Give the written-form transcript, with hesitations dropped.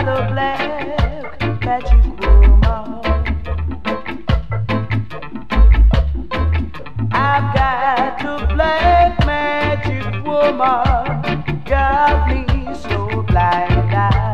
the black magic woman. I've got the black magic woman, got me so blind.